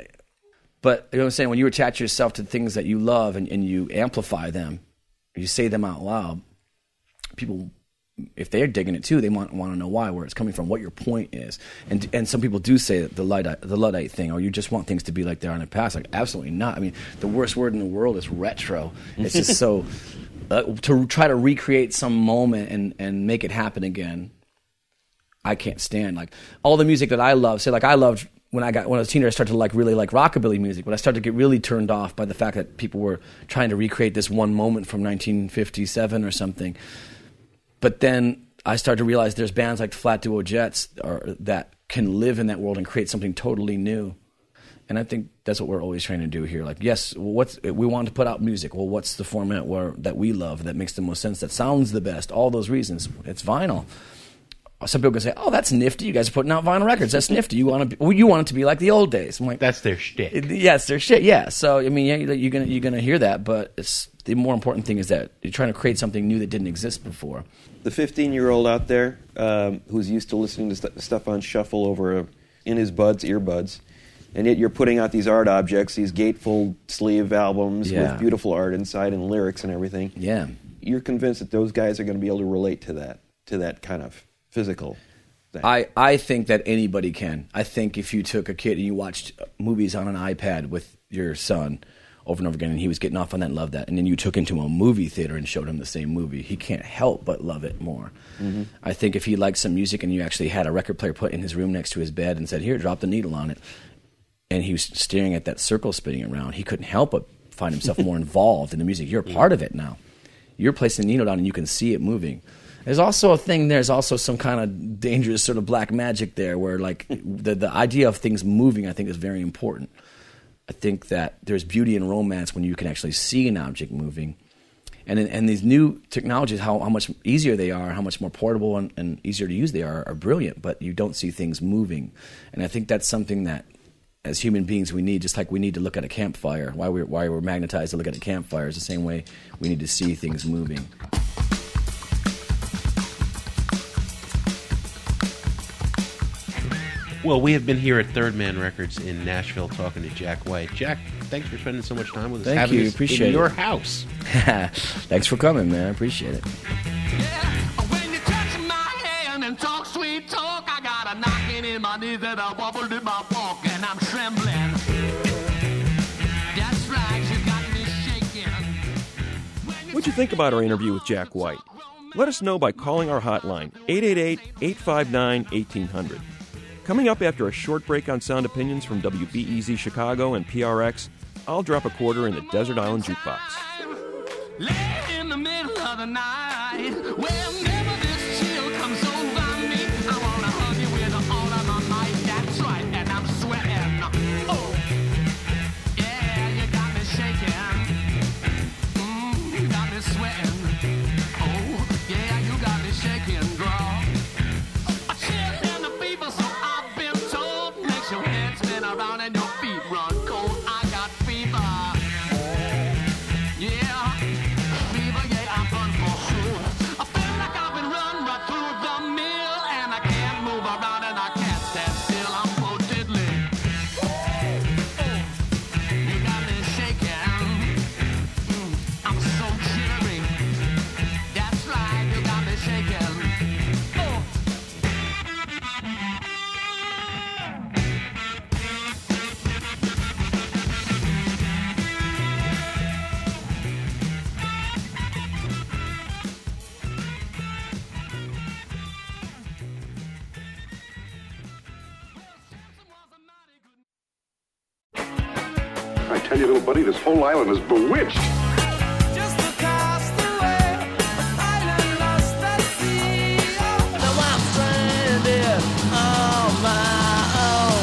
but you know what I'm saying? When you attach yourself to things that you love and you amplify them, you say them out loud, people, if they're digging it too, they want to know why, where it's coming from, what your point is. And some people do say the Luddite thing, or you just want things to be like they are in the past. Like, absolutely not. I mean, the worst word in the world is retro. It's just so to try to recreate some moment and make it happen again, I can't stand. Like, all the music that I love, say like I loved when I was a teenager, I started to really like rockabilly music, but I started to get really turned off by the fact that people were trying to recreate this one moment from 1957 or something. But then I started to realize there's bands like the Flat Duo Jets that can live in that world and create something totally new. And I think that's what we're always trying to do here. Like, yes, we want to put out music. Well, what's the format that we love that makes the most sense, that sounds the best? All those reasons. It's vinyl. Some people can say, "Oh, that's nifty. You guys are putting out vinyl records. That's nifty. You want it to be like the old days." I'm like, that's their shtick. Yes, their shit. Yeah. So I mean, yeah, you're gonna hear that, but the more important thing is that you're trying to create something new that didn't exist before. The 15-year-old out there who's used to listening to stuff on shuffle in his earbuds, And yet you're putting out these art objects, these gatefold sleeve albums Yeah. with beautiful art inside and lyrics and everything. Yeah. You're convinced that those guys are going to be able to relate to that kind of physical thing. I think that anybody can. I think if you took a kid and you watched movies on an iPad with your son over and over again, and he was getting off on that and loved that, and then you took him to a movie theater and showed him the same movie, he can't help but love it more. Mm-hmm. I think if he liked some music and you actually had a record player put in his room next to his bed and said, here, drop the needle on it, and he was staring at that circle spinning around, he couldn't help but find himself more involved in the music. You're a part of it now. You're placing the needle down and you can see it moving. There's also a thing, there's also some kind of dangerous sort of black magic there where like the idea of things moving I think is very important. I think that there's beauty and romance when you can actually see an object moving. And these new technologies, how much easier they are, how much more portable and easier to use they are brilliant, but you don't see things moving. And I think that's something that as human beings we need, just like we need to look at a campfire. Why we're magnetized to look at a campfire is the same way we need to see things moving. Well, we have been here at Third Man Records in Nashville talking to Jack White. Jack, thanks for spending so much time with us. Thank having you. us Appreciate in it. your house. Thanks for coming, man. I appreciate it. When you touch my hand and talk sweet talk, I got a knocking in my knees and a wobble in my walk, and I'm trembling. That's right, you got me shaking. What'd you think about our interview with Jack White? Let us know by calling our hotline, 888-859-1800. Coming up after a short break on Sound Opinions from WBEZ Chicago and PRX, I'll drop a quarter in the Desert Island Jukebox. Late in the middle of the night, whenever this chill comes over me, I wanna hug you with all of my might. That's right, and I'm sweating. Oh, yeah, you got me shaking. You got me sweating. Oh, yeah, you got me shaking, girl. A chill in the fever, so I've been told, makes your head spin around and your feet run cold. I got fever. Yeah, fever, yeah, I'm uncontrolled. I feel like I've been run right through the mill, and I can't move around and I can't stand still. I'm so diddly. You got me shaking. I'm so jittery. That's right, you got me shaking. Oh. I tell you, little buddy, this whole island is bewitched. Just across the way, an island lost at sea. Now I'm stranded on my own.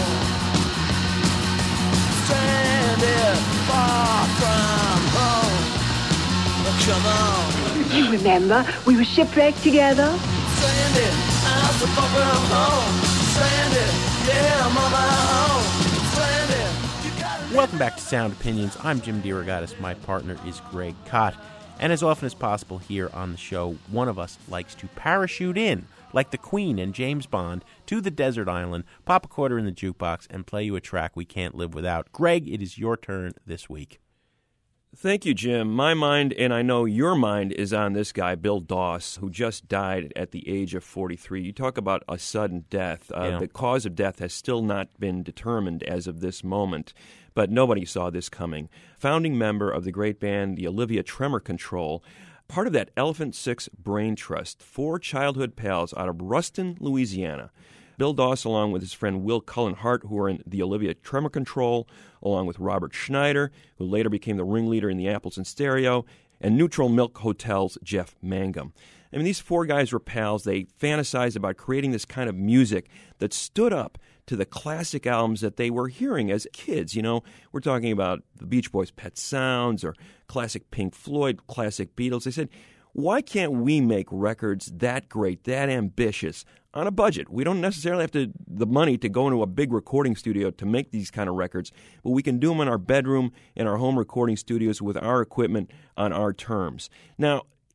Stranded far from home. Come on. You remember, we were shipwrecked together. Stranded, I'm so far from home. Stranded, yeah, I'm on my own. Stranded, you gotta Welcome back to Sound Opinions. I'm Jim DeRogatis. My partner is Greg Kot. And as often as possible here on the show, one of us likes to parachute in, like the Queen and James Bond, to the desert island, pop a quarter in the jukebox, and play you a track we can't live without. Greg, it is your turn this week. Thank you, Jim. My mind, and I know your mind, is on this guy, Bill Doss, who just died at the age of 43. You talk about a sudden death. Yeah. The cause of death has still not been determined as of this moment, but nobody saw this coming. Founding member of the great band, the Olivia Tremor Control, part of that Elephant Six Brain Trust, 4 childhood pals out of Ruston, Louisiana. Bill Doss, along with his friend Will Cullen Hart, who were in the Olivia Tremor Control, along with Robert Schneider, who later became the ringleader in the Apples and Stereo, and Neutral Milk Hotel's Jeff Mangum. I mean, these 4 guys were pals. They fantasized about creating this kind of music that stood up to the classic albums that they were hearing as kids. You know, we're talking about the Beach Boys' Pet Sounds or classic Pink Floyd, classic Beatles. They said, why can't we make records that great, that ambitious, on a budget? We don't necessarily have the money to go into a big recording studio to make these kind of records, but we can do them in our bedroom, in our home recording studios with our equipment on our terms. Now,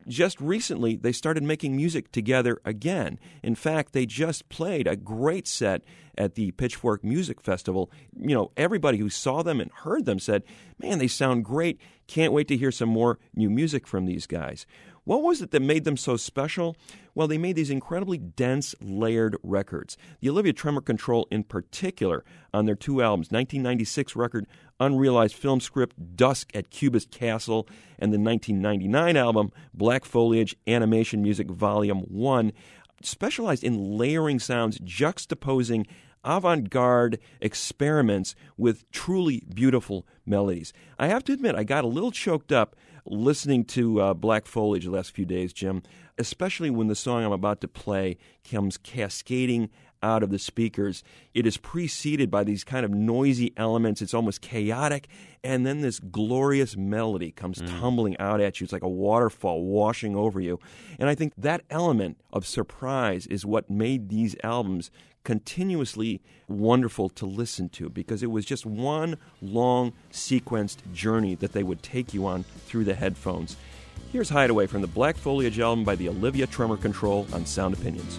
Just recently, they started making music together again. In fact, they just played a great set at the Pitchfork Music Festival. You know, everybody who saw them and heard them said, man, they sound great. Can't wait to hear some more new music from these guys. What was it that made them so special? Well, they made these incredibly dense, layered records. The Olivia Tremor Control in particular, on their two albums, 1996 record, Unrealized Film Script, Dusk at Cubist Castle, and the 1999 album, Black Foliage Animation Music Volume 1, specialized in layering sounds, juxtaposing avant-garde experiments with truly beautiful melodies. I have to admit, I got a little choked up listening to Black Foliage the last few days, Jim, especially when the song I'm about to play comes cascading out of the speakers. It is preceded by these kind of noisy elements. It's almost chaotic, and then this glorious melody comes tumbling out at you. It's like a waterfall washing over you. And I think that element of surprise is what made these albums continuously wonderful to listen to, because it was just one long sequenced journey that they would take you on through the headphones. Here's Hideaway from the Black Foliage album by the Olivia Tremor Control on Sound Opinions.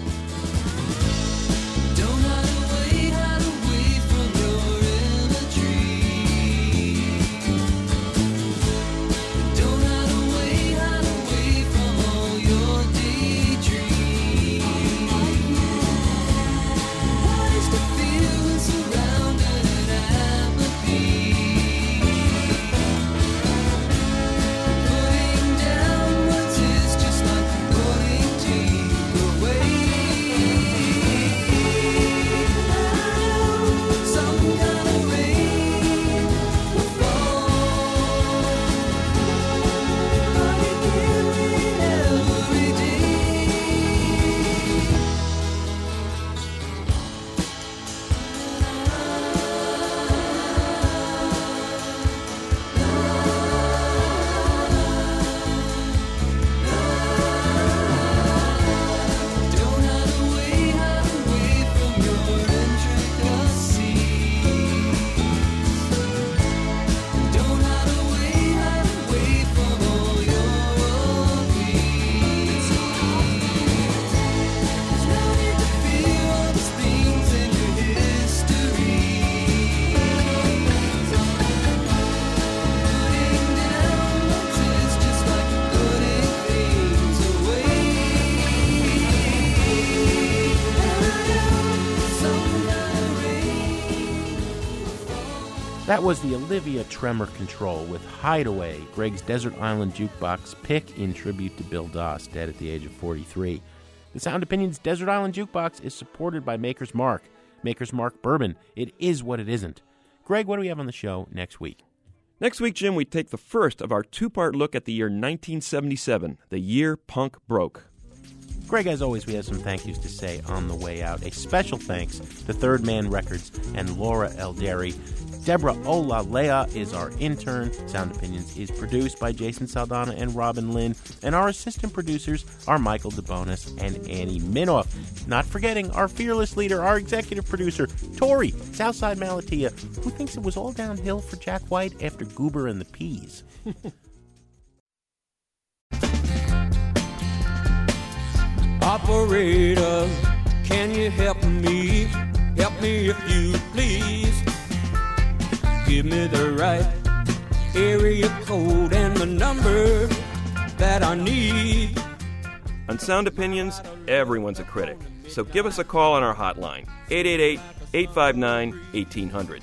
That was the Olivia Tremor Control with Hideaway, Greg's Desert Island Jukebox pick in tribute to Bill Doss, dead at the age of 43. The Sound Opinions Desert Island Jukebox is supported by Maker's Mark. Maker's Mark Bourbon. It is what it isn't. Greg, what do we have on the show next week? Next week, Jim, we take the first of our two-part look at the year 1977, the year punk broke. Greg, as always, we have some thank yous to say on the way out. A special thanks to Third Man Records and Laura Elderi. Deborah Olalea is our intern. Sound Opinions is produced by Jason Saldana and Robin Lynn. And our assistant producers are Michael DeBonis and Annie Minoff. Not forgetting our fearless leader, our executive producer, Tori, Southside Malatia, who thinks it was all downhill for Jack White after Goober and the Peas. Operator, can you help me? Help me if you please. Give me the right area code and the number that I need. On Sound Opinions, everyone's a critic. So give us a call on our hotline, 888-859-1800.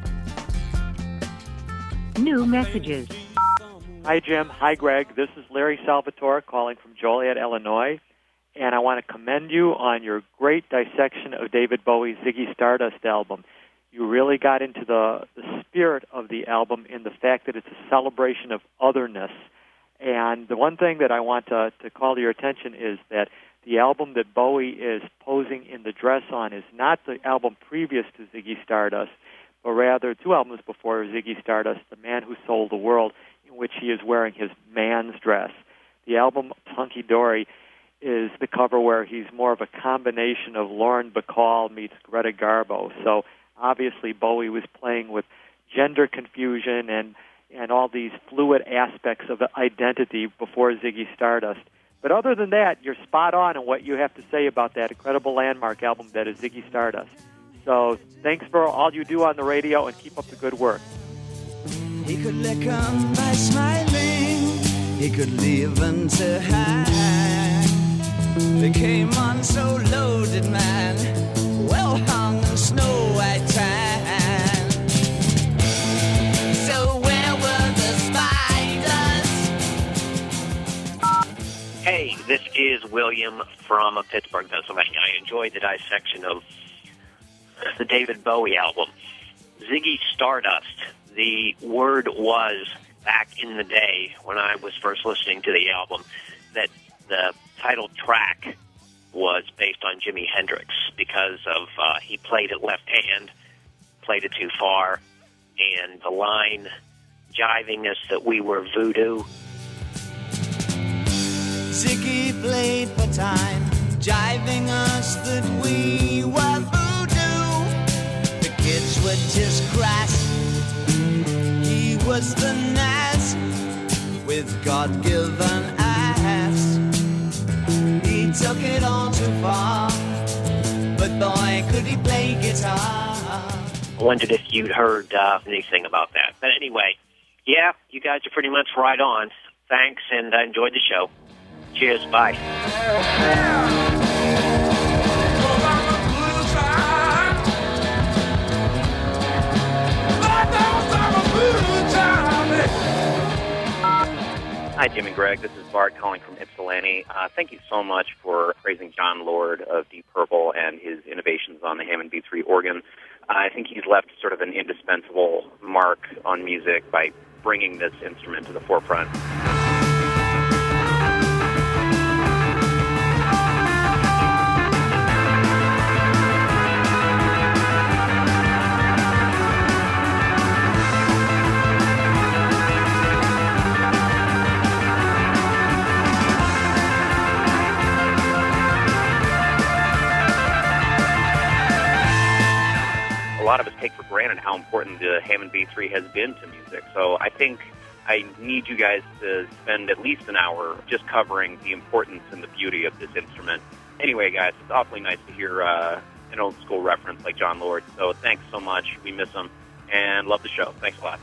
New messages. Hi, Jim. Hi, Greg. This is Larry Salvatore calling from Joliet, Illinois. And I want to commend you on your great dissection of David Bowie's Ziggy Stardust album. You really got into the spirit of the album in the fact that it's a celebration of otherness. And the one thing that I want to call to your attention is that the album that Bowie is posing in the dress on is not the album previous to Ziggy Stardust, but rather 2 albums before Ziggy Stardust, The Man Who Sold the World, in which he is wearing his man's dress. The album Hunky Dory is the cover where he's more of a combination of Lauren Bacall meets Greta Garbo. So obviously Bowie was playing with gender confusion and and all these fluid aspects of identity before Ziggy Stardust. But other than that, you're spot on in what you have to say about that incredible landmark album that is Ziggy Stardust. So thanks for all you do on the radio, and keep up the good work. He could lick 'em by smiling. He could leave 'em to hang. They came on so loaded, man, well hung in snow white tan. So where were the spiders? Hey, this is William from Pittsburgh, Pennsylvania. I enjoyed the dissection of the David Bowie album. Ziggy Stardust, the word was, back in the day when I was first listening to the album, that the title track was based on Jimi Hendrix because of he played it left hand, played it too far, and the line jiving us that we were voodoo. Ziggy played for time, jiving us that we were voodoo. The kids were just crass. He was the Nas with God-given ass. He took it all too far, but boy, could he play guitar. I wondered if you'd heard anything about that. But anyway, yeah, you guys are pretty much right on. Thanks, and I enjoyed the show. Cheers, bye. Hi, Jim and Greg. This is Bart calling from Ypsilanti. Thank you so much for praising John Lord of Deep Purple and his innovations on the Hammond B3 organ. I think he's left sort of an indispensable mark on music by bringing this instrument to the forefront. A lot of us take for granted how important the Hammond B3 has been to music. So I think I need you guys to spend at least an hour just covering the importance and the beauty of this instrument. Anyway, guys, it's awfully nice to hear an old school reference like John Lord. So thanks so much. We miss him and love the show. Thanks a lot.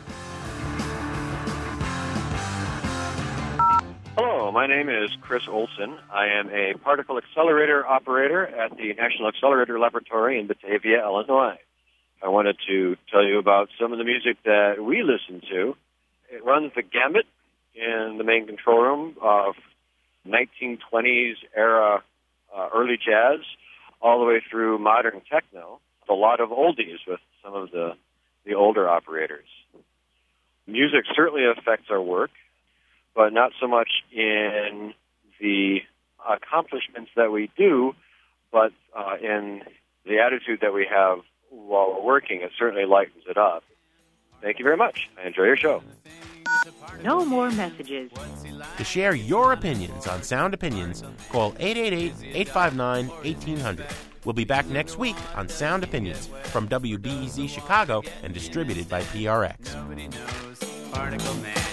Hello, my name is Chris Olson. I am a particle accelerator operator at the National Accelerator Laboratory in Batavia, Illinois. I wanted to tell you about some of the music that we listen to. It runs the gamut in the main control room of 1920s era early jazz all the way through modern techno. A lot of oldies with some of the older operators. Music certainly affects our work, but not so much in the accomplishments that we do, but in the attitude that we have while we're working. It certainly lightens it up. Thank you very much. I enjoy your show. No more messages. To share your opinions on Sound Opinions, call 888-859-1800. We'll be back next week on Sound Opinions from WBEZ Chicago and distributed by PRX. Nobody knows Particle Man.